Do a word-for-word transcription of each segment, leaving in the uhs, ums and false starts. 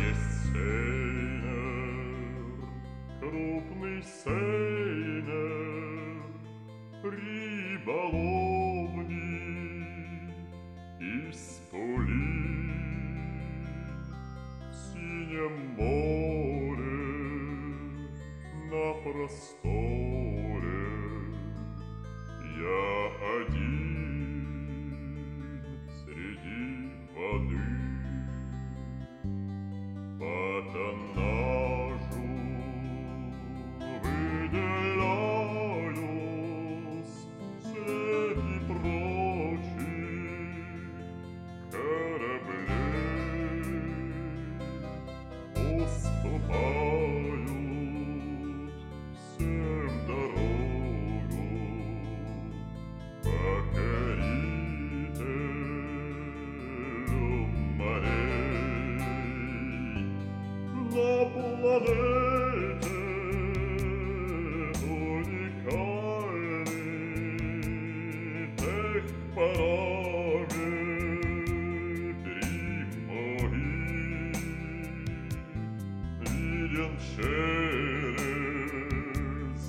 есть сейнер, крупный сейнер, рыболовный из пули в синем море на просторе. Я один среди воды. По тоннажу выделяюсь среди прочих кораблей. Уступают всем дорогу покорителю морей. На планете уникальный техпараметр виден через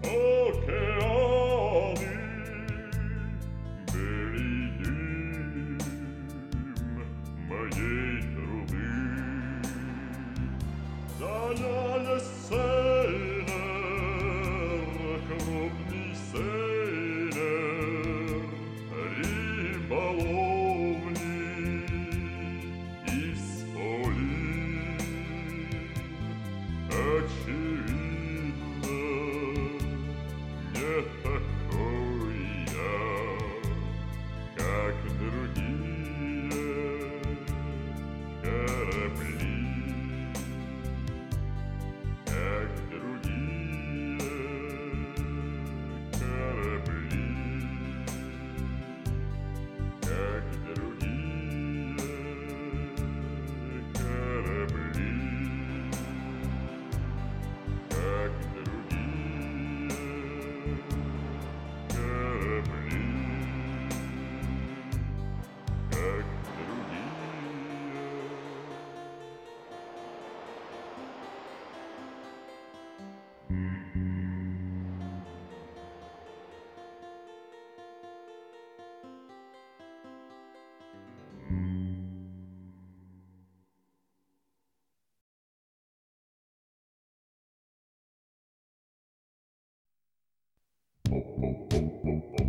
океаны. Белый дым моей трубы. Да я есть сейнер, крупный сейнер, рыболовный из пули. Очевидно, не такой я, как другие корабли. Как другие корабли, как другие корабли, как другие корабли, как другие. Pop, pop, pop, pop, pop.